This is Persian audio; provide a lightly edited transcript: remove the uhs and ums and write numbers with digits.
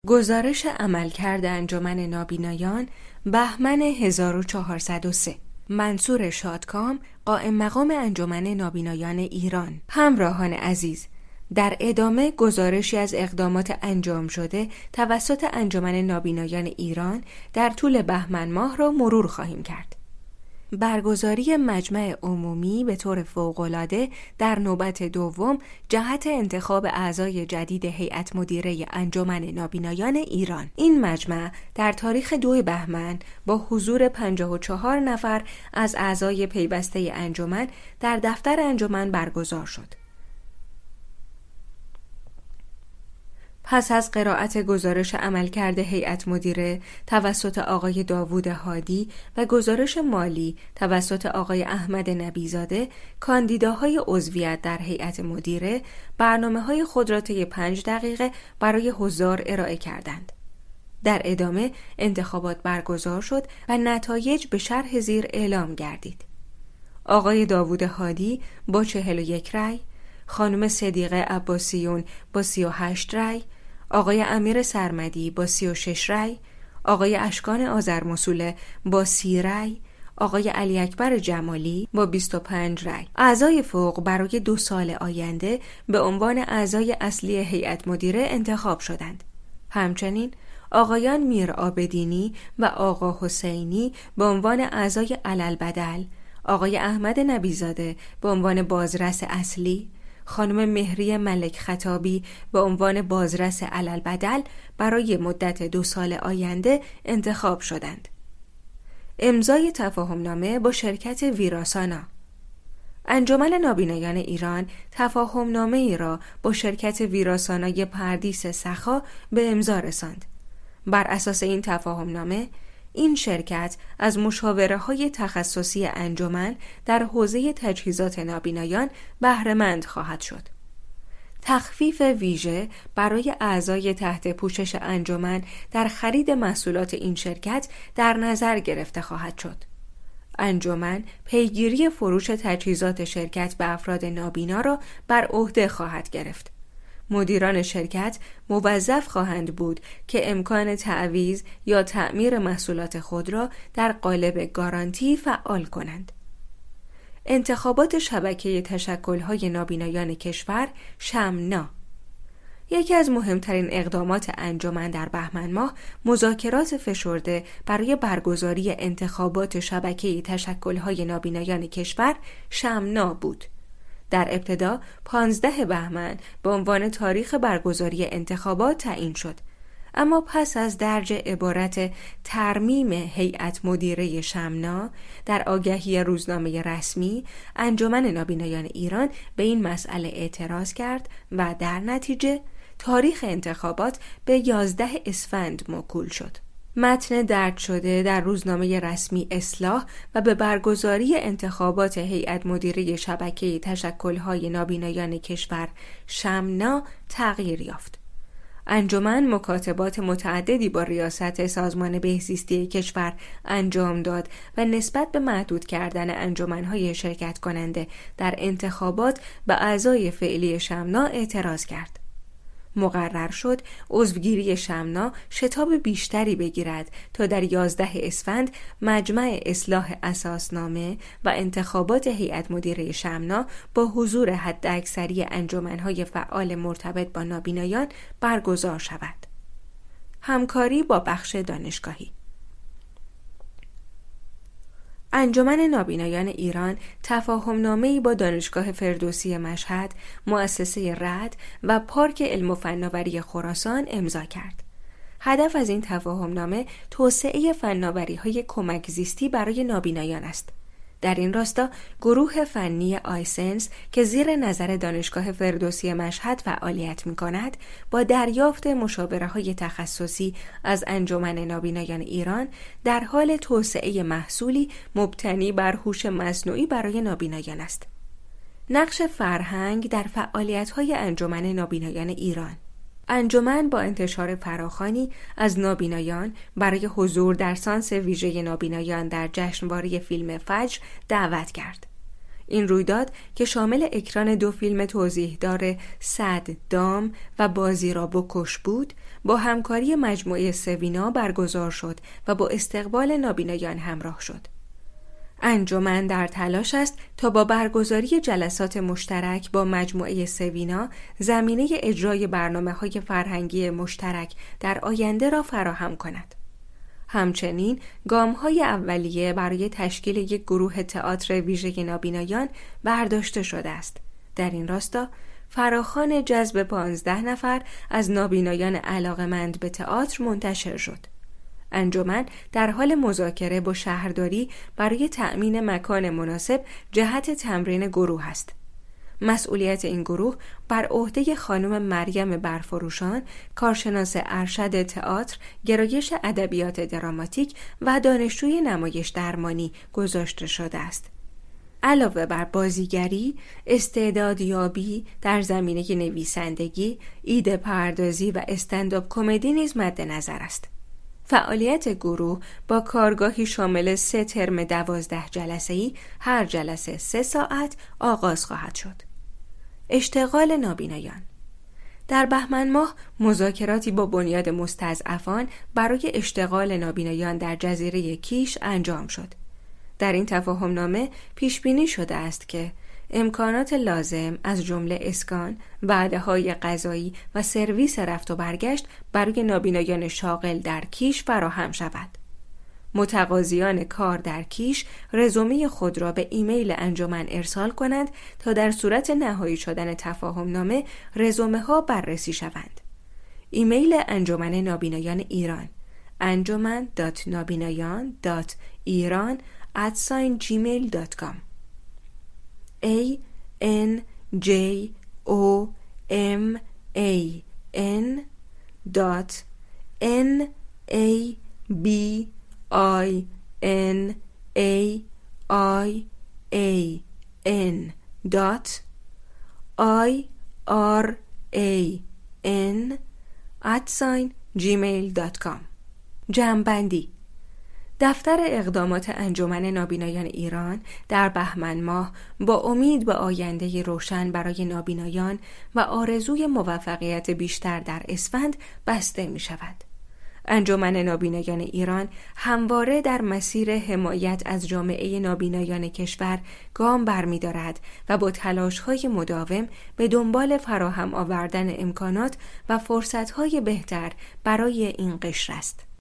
گزارش عملکرد انجمن نابینایان بهمن 1403. منصور شادکام، قائم مقام انجمن نابینایان ایران. همراهان عزیز، در ادامه گزارشی از اقدامات انجام شده توسط انجمن نابینایان ایران در طول بهمن ماه را مرور خواهیم کرد. برگزاری مجمع عمومی به طور فوق‌العاده در نوبت دوم جهت انتخاب اعضای جدید هیئت مدیره انجمن نابینایان ایران. این مجمع در تاریخ 2 بهمن با حضور 54 نفر از اعضای پیوسته انجمن در دفتر انجمن برگزار شد. پس از قرائت گزارش عملکرد هیئت مدیره توسط آقای داوود هادی و گزارش مالی توسط آقای احمد نبیزاده، کاندیداهای عضویت در هیئت مدیره برنامه‌های خود را طی 5 دقیقه برای حضار ارائه کردند. در ادامه انتخابات برگزار شد و نتایج به شرح زیر اعلام گردید. آقای داوود هادی با 41 رأی، خانم صدیقه عباسیون با 38 رأی، آقای امیر سرمدی با 36 رأی، آقای اشکان آذرمسوله با 30 رأی، آقای علی اکبر جمالی با 25 رأی. اعضای فوق برای 2 سال آینده به عنوان اعضای اصلی هیئت مدیره انتخاب شدند. همچنین آقایان میر آبدینی و آقا حسینی به عنوان اعضای علالبدل، آقای احمد نبیزاده به عنوان بازرس اصلی، خانم مهری ملک خطابی به عنوان بازرس علالبدل برای مدت 2 سال آینده انتخاب شدند. امضای تفاهمنامه با شرکت ویراسانا. انجمن نابینایان ایران تفاهمنامه ای را با شرکت ویراسانای پردیس سخا به امضا رساند. بر اساس این تفاهمنامه این شرکت از مشاوره‌های تخصصی انجمن در حوزه تجهیزات نابینایان بهره‌مند خواهد شد. تخفیف ویژه برای اعضای تحت پوشش انجمن در خرید محصولات این شرکت در نظر گرفته خواهد شد. انجمن پیگیری فروش تجهیزات شرکت به افراد نابینا را بر عهده خواهد گرفت. مدیران شرکت موظف خواهند بود که امکان تعویض یا تعمیر محصولات خود را در قالب گارانتی فعال کنند. انتخابات شبکه تشکل‌های نابینایان کشور شمنا. یکی از مهمترین اقدامات انجمن در بهمن ماه مذاکرات فشرده برای برگزاری انتخابات شبکه تشکل‌های نابینایان کشور شمنا بود. در ابتدا 15 بهمن به عنوان تاریخ برگزاری انتخابات تعیین شد، اما پس از درج عبارت ترمیم هیئت مدیره شمنا در آگهی روزنامه رسمی، انجمن نابینایان ایران به این مسئله اعتراض کرد و در نتیجه تاریخ انتخابات به 11 اسفند موکول شد. متن درج شده در روزنامه رسمی اصلاح و به برگزاری انتخابات هیئت مدیره شبکه تشکل‌های نابینایان کشور شمنا تغییر یافت. انجمن مکاتبات متعددی با ریاست سازمان بهزیستی کشور انجام داد و نسبت به محدود کردن انجمن‌های شرکت کننده در انتخابات به اعضای فعلی شمنا اعتراض کرد. مقرر شد عضوگیری شمنا شتاب بیشتری بگیرد تا در 11 اسفند مجمع اصلاح اساسنامه و انتخابات هیئت مدیره شمنا با حضور حداکثری انجمن‌های فعال مرتبط با نابینایان برگزار شود. همکاری با بخش دانشگاهی. انجمن نابینایان ایران تفاهمنامه‌ای با دانشگاه فردوسی مشهد، مؤسسه رد و پارک علم و فناوری خراسان امضا کرد. هدف از این تفاهمنامه توسعه فناوری‌های کمک زیستی برای نابینایان است. در این راستا گروه فنی آیسنس که زیر نظر دانشگاه فردوسی مشهد فعالیت می‌کند، با دریافت مشاوره‌های تخصصی از انجمن نابینایان ایران در حال توسعه محصولی مبتنی بر هوش مصنوعی برای نابینایان است. نقش فرهنگ در فعالیت‌های انجمن نابینایان ایران. انجمن با انتشار فراخوانی از نابینایان برای حضور در سانس ویژه نابینایان در جشنواره فیلم فجر دعوت کرد. این رویداد که شامل اکران 2 فیلم توضیحدار صد دام و بازی را بکش بود، با همکاری مجموعه سوینا برگزار شد و با استقبال نابینایان همراه شد. انجمن در تلاش است تا با برگزاری جلسات مشترک با مجموعه سوینا زمینه اجرای برنامه‌های فرهنگی مشترک در آینده را فراهم کند. همچنین گام‌های اولیه برای تشکیل یک گروه تئاتر ویژه نابینایان برداشته شده است. در این راستا فراخوان جذب 15 نفر از نابینایان علاقه‌مند به تئاتر منتشر شد. انجمن در حال مذاکره با شهرداری برای تأمین مکان مناسب جهت تمرین گروه است. مسئولیت این گروه بر عهده خانم مریم برفروشان، کارشناس ارشد تئاتر، گرایش ادبیات دراماتیک و دانشجوی نمایش درمانی گذاشته شده است. علاوه بر بازیگری، استعدادیابی در زمینه نویسندگی، ایده پردازی و استندآپ کمدی نیز مد نظر است. فعالیت گروه با کارگاهی شامل 3 ترم 12 جلسه‌ای، هر جلسه 3 ساعت آغاز خواهد شد. اشتغال نابینایان. در بهمن ماه مذاکراتی با بنیاد مستضعفان برای اشتغال نابینایان در جزیره کیش انجام شد. در این تفاهمنامه پیش بینی شده است که امکانات لازم از جمله اسکان، وعده‌های غذایی و سرویس رفت و برگشت برای نابینایان شاغل در کیش فراهم شود. متقاضیان کار در کیش رزومه خود را به ایمیل انجمن ارسال کنند تا در صورت نهایی شدن تفاهمنامه رزومه‌ها بررسی شوند. ایمیل انجمن نابینایان ایران: anjuman.nabinayan.iran@gmail.com anjuman.iran@gmail.com. جمع‌بندی: دفتر اقدامات انجمن نابینایان ایران در بهمن ماه با امید به آینده روشن برای نابینایان و آرزوی موفقیت بیشتر در اسفند بسته می شود. انجمن نابینایان ایران همواره در مسیر حمایت از جامعه نابینایان کشور گام برمی‌دارد و با تلاش‌های مداوم به دنبال فراهم آوردن امکانات و فرصت‌های بهتر برای این قشر است.